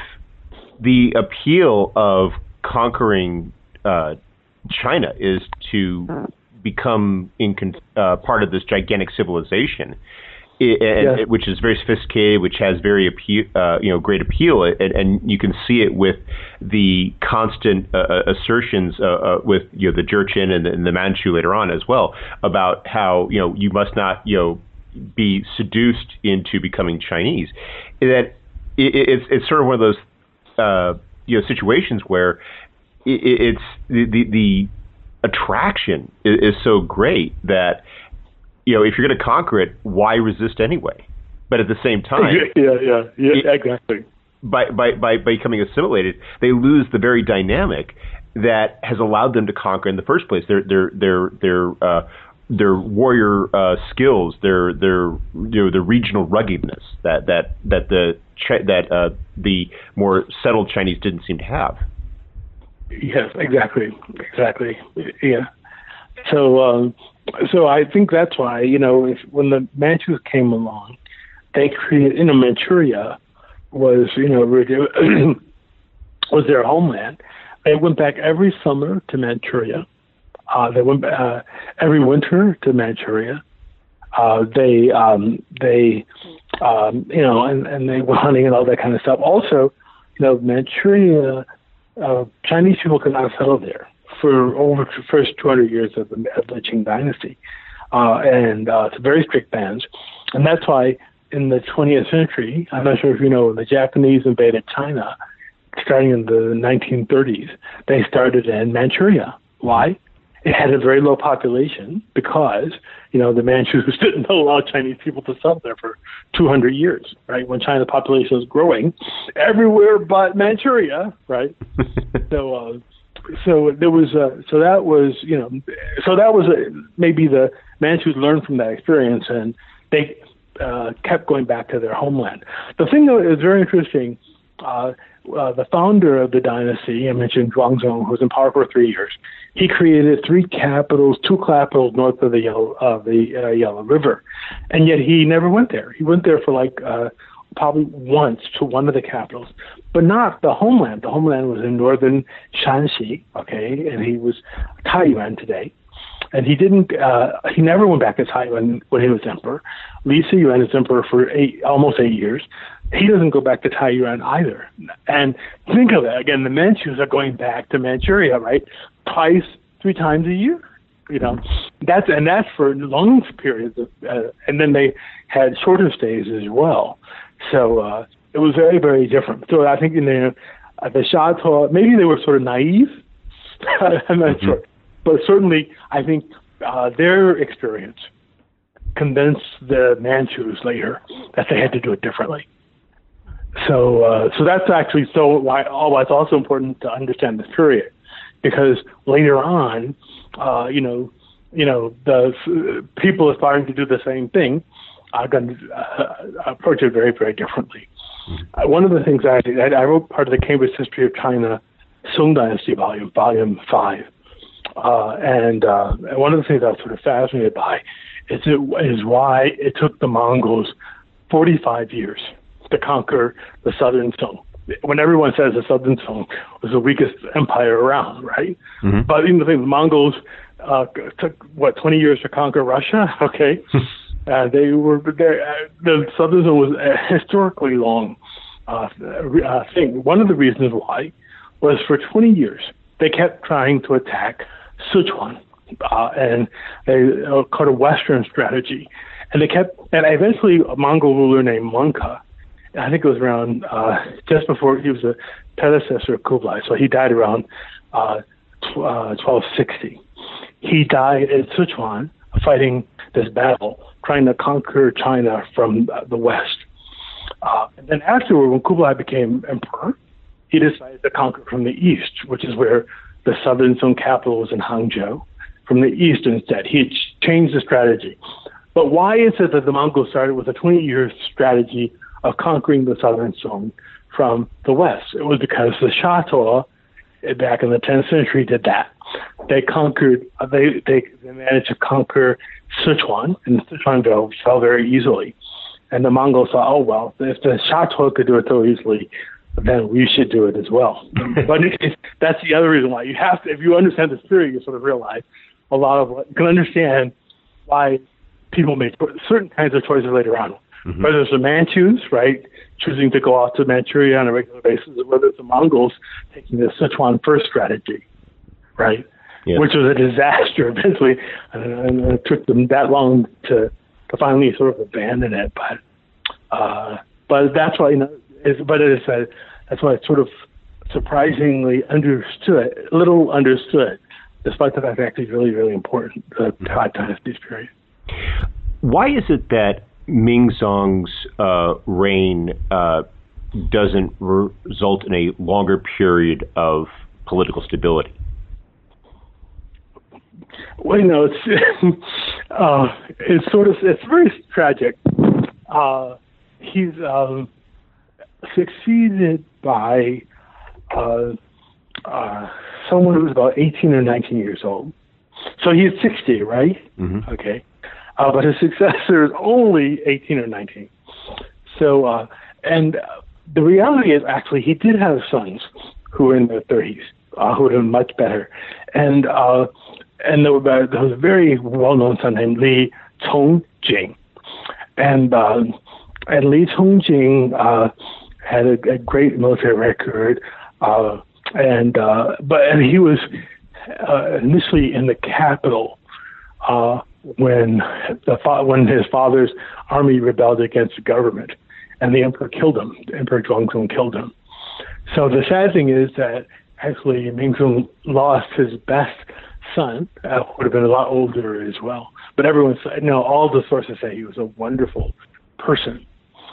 the appeal of conquering uh, China is to become in uh, part of this gigantic civilization, it, and, yeah. which is very sophisticated, which has very appeal, uh, you know, great appeal, and, and you can see it with the constant uh, assertions uh, uh, with you know the Jurchen and the, and the Manchu later on as well about how you know you must not you know. be seduced into becoming Chinese. That it, it's it's sort of one of those uh, you know situations where it, it's the, the the attraction is, is so great that you know if you're going to conquer it, why resist anyway? But at the same time, yeah, yeah, yeah, it, exactly. By by by becoming assimilated, they lose the very dynamic that has allowed them to conquer in the first place. Their their their their uh, their warrior uh, skills, their their you know the regional ruggedness that that that the that uh, the more settled Chinese didn't seem to have. Yes, exactly, exactly. Yeah. So um, so I think that's why you know if, when the Manchus came along, they created you know Manchuria was you know was their homeland. They went back every summer to Manchuria. Uh, they went uh, every winter to Manchuria. Uh, they, um, they, um, you know, and, and they were hunting and all that kind of stuff. Also, you know, Manchuria, uh, Chinese people could not settle there for over the first two hundred years of the, of the Qing dynasty, uh, and uh, it's very strict bans, and that's why in the twentieth century, I'm not sure if you know, the Japanese invaded China, starting in the nineteen thirties. They started in Manchuria. Why? It had a very low population because, you know, the Manchus didn't allow Chinese people to settle there for two hundred years, right? When China's population was growing everywhere but Manchuria, right? so, uh, so there was, uh, so that was, you know, so that was a, maybe the Manchus learned from that experience and they uh, kept going back to their homeland. The thing that is very interesting, uh, Uh, the founder of the dynasty, I mentioned Zhuangzong, who was in power for three years. He created three capitals, two capitals north of the Yellow, uh, the uh, Yellow River, and yet he never went there. He went there for like uh, probably once to one of the capitals, but not the homeland. The homeland was in northern Shanxi, okay, and he was Taiyuan today. And he didn't. Uh, he never went back to Taiyuan when he was emperor. Li Siyuan is emperor for eight, almost eight years. He doesn't go back to Taiyuan either. And think of it again. The Manchus are going back to Manchuria, right? Twice, three times a year. You know, that's and that's for long periods. Of, uh, and then they had shorter stays as well. So uh, it was very, very different. So I think in the uh, the Shatua, maybe they were sort of naive. I'm not mm-hmm. sure. But certainly, I think uh, their experience convinced the Manchus later that they had to do it differently. So, uh, so that's actually so why. Oh, it's also important to understand this period, because later on, uh, you know, you know, the uh, people aspiring to do the same thing are going to uh, approach it very, very differently. Mm-hmm. Uh, one of the things I did, I wrote part of the Cambridge History of China Song Dynasty volume, volume five. Uh, and uh, one of the things I was sort of fascinated by is, it, is why it took the Mongols forty-five years to conquer the southern Song. When everyone says the southern Song was the weakest empire around, right? Mm-hmm. But even the thing, the Mongols uh, took, what, twenty years to conquer Russia? Okay. uh, they were, uh, the southern Song was a historically long uh, uh, thing. One of the reasons why was for twenty years, they kept trying to attack Sichuan, uh, and they uh, called a Western strategy. And they kept, and eventually a Mongol ruler named Mengke, I think it was around uh, just before he was a predecessor of Kublai, so he died around uh, tw- uh, twelve sixty. He died in Sichuan fighting this battle, trying to conquer China from uh, the west. Uh, and then afterward, when Kublai became emperor, he decided to conquer from the east, which is where the southern Song capital was in Hangzhou, from the east instead. He ch- changed the strategy. But why is it that the Mongols started with a twenty-year strategy of conquering the southern Song from the west? It was because the Shato, back in the tenth century, did that. They conquered, they, they, they managed to conquer Sichuan, and Sichuan fell, fell very easily. And the Mongols thought, oh, well, if the Shato could do it so easily, then we should do it as well. But that's the other reason why you have to, if you understand this theory, you sort of realize a lot of what, you can understand why people made certain kinds of choices later on. Mm-hmm. Whether it's the Manchus, right, choosing to go out to Manchuria on a regular basis, or whether it's the Mongols taking the Sichuan first strategy, right, yeah. which was a disaster eventually, and, and it took them that long to, to finally sort of abandon it. But uh, but that's why, you know, it's, but it is a, that's why it's sort of surprisingly understood, little understood, despite the fact that it's really, really important, the Five Dynasties period. Why is it that Mingzong's uh, reign uh, doesn't re- result in a longer period of political stability? Well, you know, it's uh, it's sort of it's very tragic. Uh, he's um, succeeded by uh, uh, someone who's about eighteen or nineteen years old. So he's sixty, right? Mm-hmm. Okay. Uh, but his successor is only eighteen or nineteen. So, uh, and the reality is actually he did have sons who were in their thirties, uh, who were doing much better. And uh, and there, were, there was a very well-known son named Li Chongjing. And, uh, and Li Chongjing uh, had a, a great military record. Uh, and uh, but and he was uh, initially in the capital uh when the fa- when his father's army rebelled against the government, and the emperor killed him. The Emperor Zhuangzong killed him. So the sad thing is that actually Mingzong lost his best son, uh, would have been a lot older as well. But everyone said, no, all the sources say he was a wonderful person.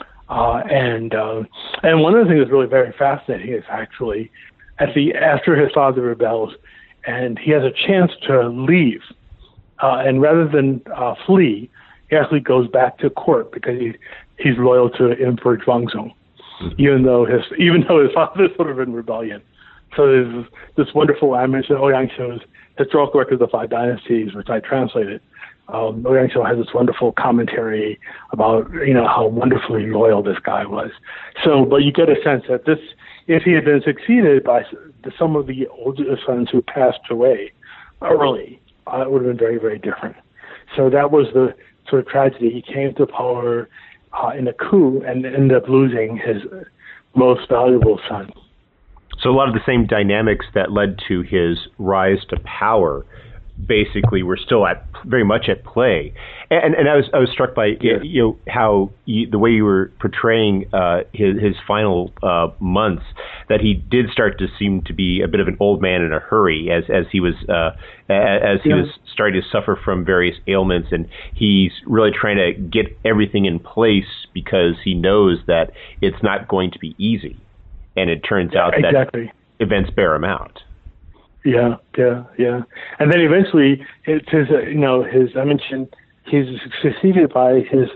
Uh, and uh, and one of the things that's really very fascinating is actually at the after his father rebels, and he has a chance to leave. Uh, and rather than uh, flee, he actually goes back to court because he, he's loyal to Emperor Zhuangzong, mm-hmm. even though his even though his father sort of in rebellion. So there's this wonderful, I mentioned Ouyang Xiu's Historical Record of the Five Dynasties, which I translated. Um, Ouyang Xiu has this wonderful commentary about, you know, how wonderfully loyal this guy was. So, but you get a sense that this, if he had been succeeded by some of the older sons who passed away early, Uh, it would have been very, very different. So that was the sort of tragedy. He came to power uh, in a coup and ended up losing his most valuable son. So a lot of the same dynamics that led to his rise to power basically were still at very much at play. And and I was I was struck by yeah. you know how you, the way you were portraying uh, his his final uh, months, that he did start to seem to be a bit of an old man in a hurry as as he was uh, as he yeah. was starting to suffer from various ailments, and he's really trying to get everything in place because he knows that it's not going to be easy, and it turns yeah, out exactly. that events bear him out. Yeah, yeah, yeah. And then eventually, it's his, uh, you know, his, I mentioned, he's succeeded by his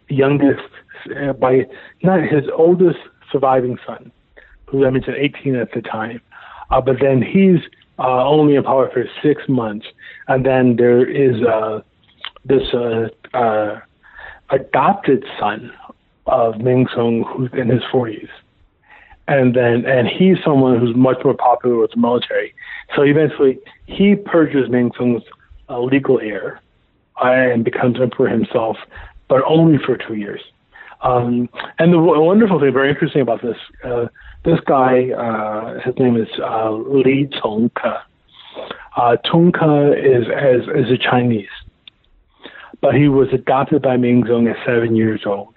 youngest, uh, by not his oldest surviving son, who I mentioned eighteen at the time. Uh, but then he's uh, only in power for six months, and then there is uh, this uh, uh, adopted son of Mingzong who's in his forties. And then, and he's someone who's much more popular with the military. So eventually, he purges Mingzong's uh, legal heir uh, and becomes emperor himself, but only for two years. Um, and the w- wonderful thing, very interesting about this, uh, this guy, uh, his name is uh, Li Congke. Uh, Congke is, is is a Chinese, but he was adopted by Mingzong at seven years old.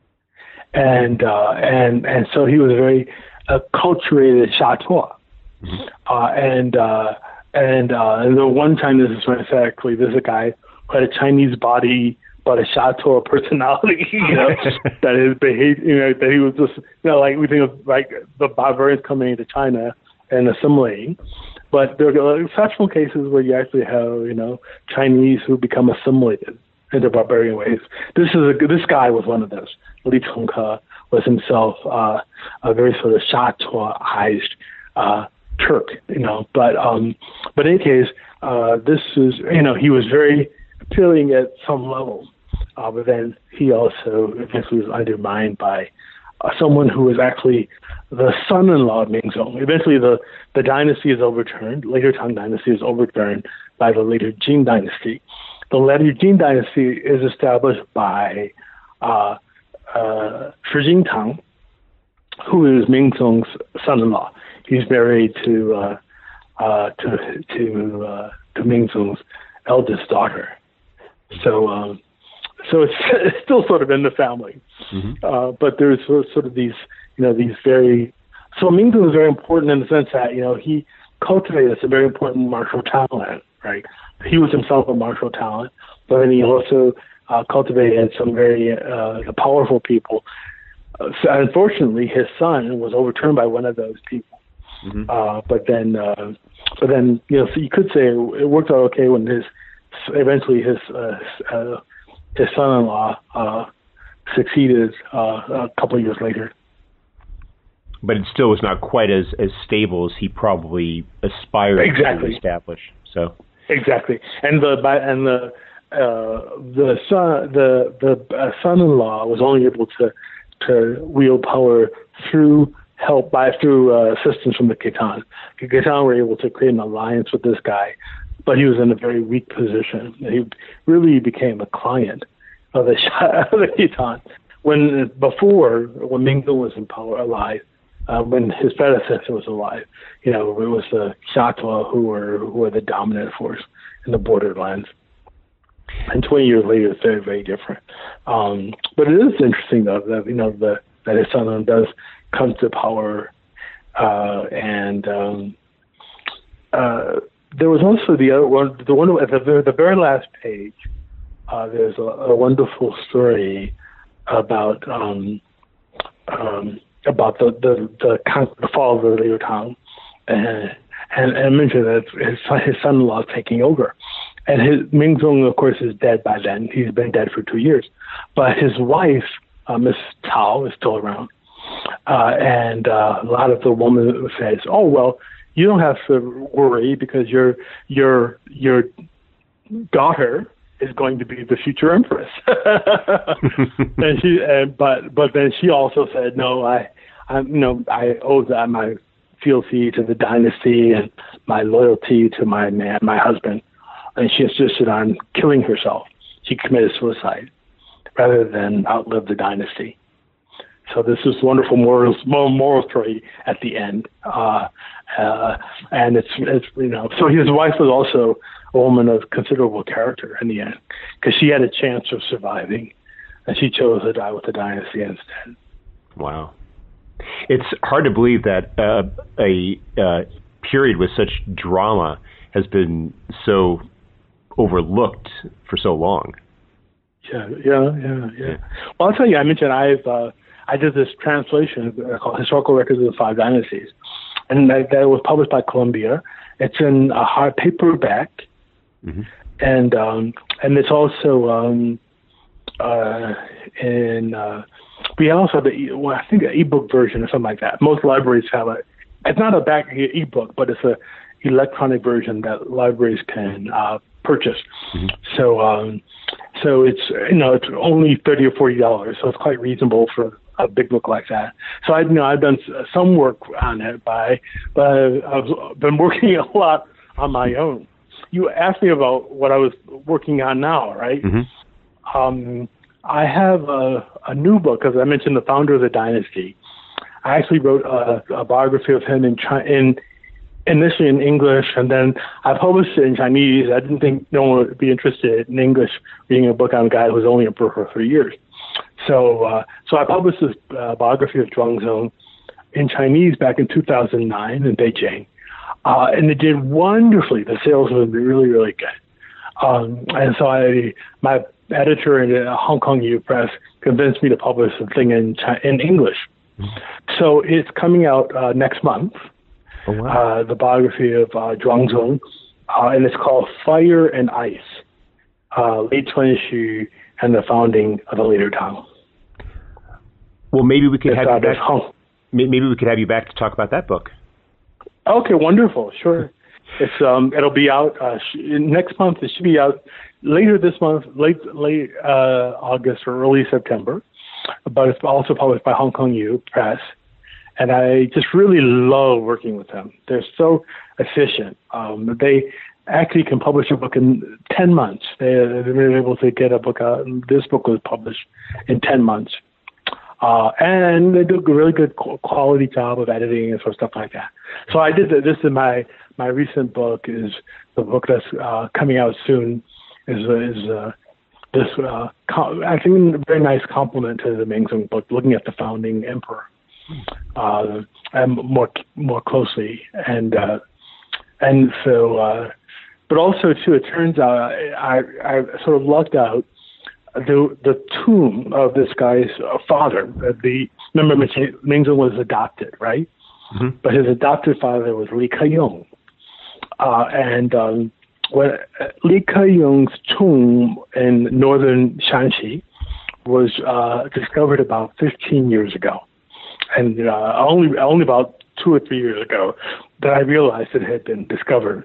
And uh, and and so he was a very acculturated Shatua, mm-hmm. uh, and uh, and uh, and the one time this is actually this is a guy who had a Chinese body but a Shatua personality, you know, that his behavior, you know, that he was just, you know, like we think of like the barbarians coming into China and assimilating, but there are exceptional cases where you actually have, you know, Chinese who become assimilated into barbarian ways. This is a, this guy was one of those. Li Congke was himself uh, a very sort of Shatua-ized uh, Turk, you know. But um, but in any case, uh, this is, you know, he was very appealing at some level, uh, but then he also eventually was undermined by uh, someone who was actually the son-in-law of Mingzong. Eventually, the the dynasty is overturned. Later Tang dynasty is overturned by the later Jin dynasty. The later Jin dynasty is established by uh, uh, Shi Jingtang, who is Mingzong's son-in-law. He's married to uh, uh, to to uh, to Mingzong's eldest daughter. So um, so it's, it's still sort of in the family, mm-hmm. uh, but there's sort of these you know these very so Mingzong is very important in the sense that you know he cultivated some very important martial talent, right? He was himself a martial talent, but then he also uh, cultivated some very uh, powerful people. Uh, so unfortunately, his son was overturned by one of those people. Mm-hmm. Uh, but then, uh, but then, you know, so you could say it worked out okay when his eventually his uh, uh, his son-in-law uh, succeeded uh, a couple of years later. But it still was not quite as, as stable as he probably aspired exactly. to establish. So. Exactly, and the and the uh, the son the the uh, son-in-law was only able to to wield power through help by through uh, assistance from the Khitan. The Khitan were able to create an alliance with this guy, but he was in a very weak position. He really became a client of the of the Khitan when before when Mingzong was in power alive. Uh, when his predecessor was alive, you know, it was the Shatua who were who were the dominant force in the borderlands. And twenty years later, it's very, very different. Um, but it is interesting, though, that you know the, that his son does come to power, uh, and um, uh, there was also the other one. The one at the very, the very last page, uh, there's a, a wonderful story about. Um, um, about the the the, the fall of the later Tang, and and, and mentioned that his his son-in-law is taking over, and his Mingzong, of course, is dead by then. He's been dead for two years, but his wife, uh, Miss Cao, is still around, uh, and uh, a lot of the woman says, "Oh well, you don't have to worry because your your your daughter is going to be the future empress." and she, and, but but then she also said, "No, I, I, you know, I owe that my fealty to the dynasty and my loyalty to my man, my husband." And she insisted on killing herself. She committed suicide rather than outlive the dynasty. So this is wonderful moral moral story at the end, uh, uh, and it's it's you know. So his wife was also a woman of considerable character in the end, because she had a chance of surviving, and she chose to die with the dynasty instead. Wow, it's hard to believe that uh, a uh, period with such drama has been so overlooked for so long. Yeah, yeah, yeah, yeah. Well, I'll tell you, I mentioned I've. Uh, I did this translation called Historical Records of the Five Dynasties, and that, that was published by Columbia. It's in a hard paperback, mm-hmm. and um, and it's also um, uh, in uh, we also have the e- well, I think an ebook version or something like that. Most libraries have a. It's not a back ebook, but it's a electronic version that libraries can uh, purchase. Mm-hmm. So, um, so it's you know it's only thirty or forty dollars, so it's quite reasonable for a big book like that. So I you know I've done some work on it, by but I've been working a lot on my own. You asked me about what I was working on now, right? Mm-hmm. Um, I have a, a new book, as I mentioned, the founder of the dynasty. I actually wrote a, a biography of him in, Chi- in initially in English, and then I published it in Chinese. I didn't think no one would be interested in English reading a book on a guy who was only emperor for three years. So, uh, so I published this uh, biography of Zhuangzong in Chinese back in two thousand nine in Beijing, uh, and it did wonderfully. The sales were really, really good, um, and so I, my editor in the Hong Kong U Press convinced me to publish the thing in Chi- in English. So it's coming out uh, next month, oh, wow. uh, the biography of uh, Zhuangzong, uh, and it's called Fire and Ice, uh, Li Chunxu and the Founding of the Later Tang. Well, maybe we could it's, have uh, you back. Hong- maybe we could have you back to talk about that book. Okay, wonderful. Sure. It's um, it'll be out uh, sh- next month. It should be out later this month, late late uh, August or early September. But it's also published by Hong Kong U Press, and I just really love working with them. They're so efficient. Um, they actually can publish a book in ten months. They, they're able to get a book out. And this book was published in ten months. Uh, and they do a really good quality job of editing and sort of stuff like that. So I did the, this in my, my recent book is the book that's uh, coming out soon is, is uh, this, uh, com- I think, a very nice compliment to the Mingzong book, looking at the founding emperor uh, and more more closely. And uh, and so, uh, but also, too, it turns out I, I sort of lucked out. The the tomb of this guy's father, the remember Mingzong was adopted, right? Mm-hmm. But his adopted father was Li Keyong. Uh, and um, when Li Keyong's tomb in northern Shanxi was uh, discovered about fifteen years ago, and uh, only only about two or three years ago that I realized it had been discovered.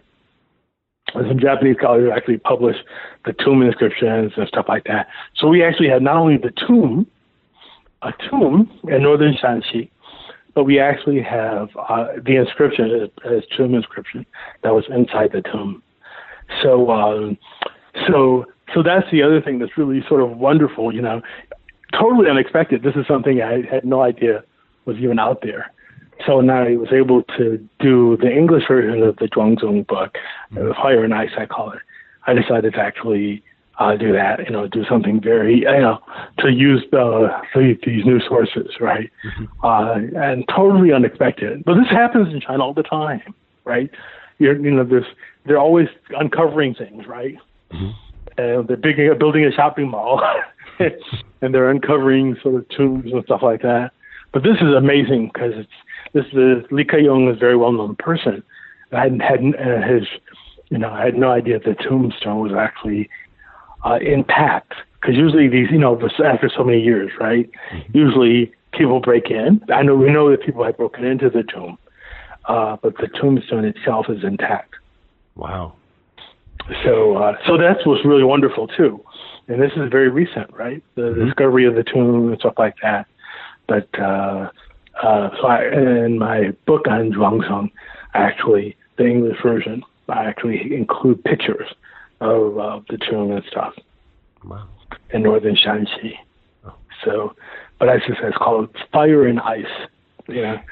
And some Japanese scholars actually published the tomb inscriptions and stuff like that. So we actually had not only the tomb, a tomb in northern Shanxi, but we actually have uh, the inscription, as tomb inscription, that was inside the tomb. So, um, so, so that's the other thing that's really sort of wonderful. You know, totally unexpected. This is something I had no idea was even out there. So now I was able to do the English version of the Zhuangzong book, mm-hmm. Fire and Ice, I call it. I decided to actually uh, do that, you know, do something very, you know, to use uh, these new sources, right? Mm-hmm. Uh, and totally unexpected. But this happens in China all the time, right? You're, you know, there's, they're always uncovering things, right? Mm-hmm. And they're big, building a shopping mall, and they're uncovering sort of tombs and stuff like that. But this is amazing because it's, this is Li Keyong is a very well-known person. I hadn't had uh, his, you know, I had no idea the tombstone was actually uh, intact. Because usually these, you know, after so many years, right? Mm-hmm. Usually people break in. I know we know that people had broken into the tomb, uh, but the tombstone itself is intact. Wow. So, uh, so that's what's really wonderful too. And this is very recent, right? The mm-hmm. discovery of the tomb and stuff like that. But uh, uh, so I, in my book on Zhuangzong, actually, the English version, I actually include pictures of uh, the tomb and stuff. Wow. In northern Shanxi. Oh. So, but as I said, it's called Fire and Ice. You know,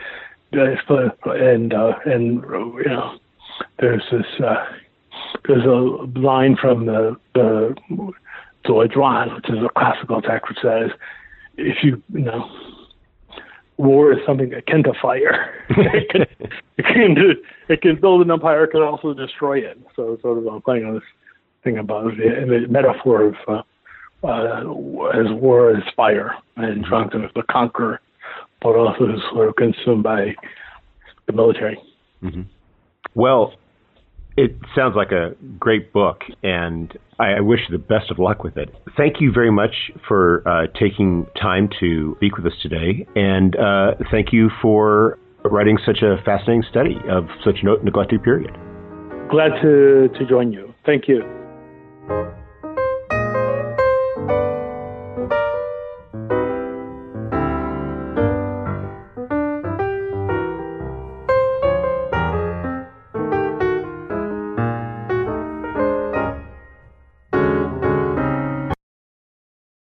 and uh, and you know, there's this uh, there's a line from the the Zuozhuan, which is a classical text, which says, if you you know. War is something akin to fire. it, can, it, can do, it can build an empire, it can also destroy it. So sort of I'm playing on this thing about the, the metaphor of uh, uh, as war is fire and Zhuangzong is the conqueror, but also is sort of consumed by the military. Mm-hmm. Well, It sounds like a great book, and I wish you the best of luck with it. Thank you very much for uh, taking time to speak with us today, and uh, thank you for writing such a fascinating study of such a neglected period. Glad to, to join you. Thank you.